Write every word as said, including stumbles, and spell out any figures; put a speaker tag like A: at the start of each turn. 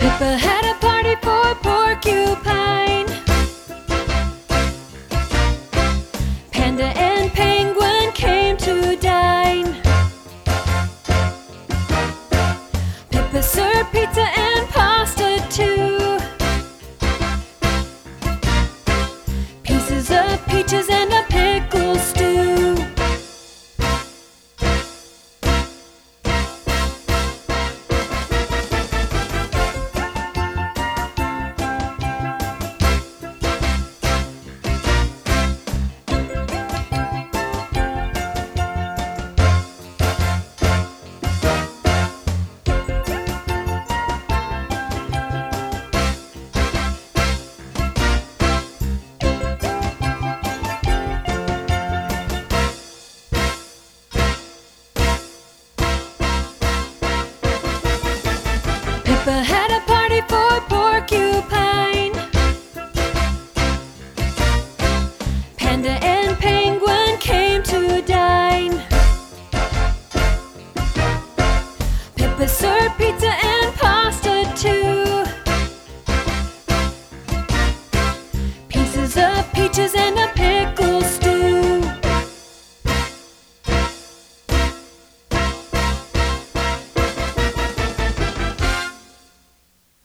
A: Pippa had a party for Porcupine. Panda and Penguin came to dine. Pippa served pizza and pasta too. Pieces of peaches and a pickle stew. Pippa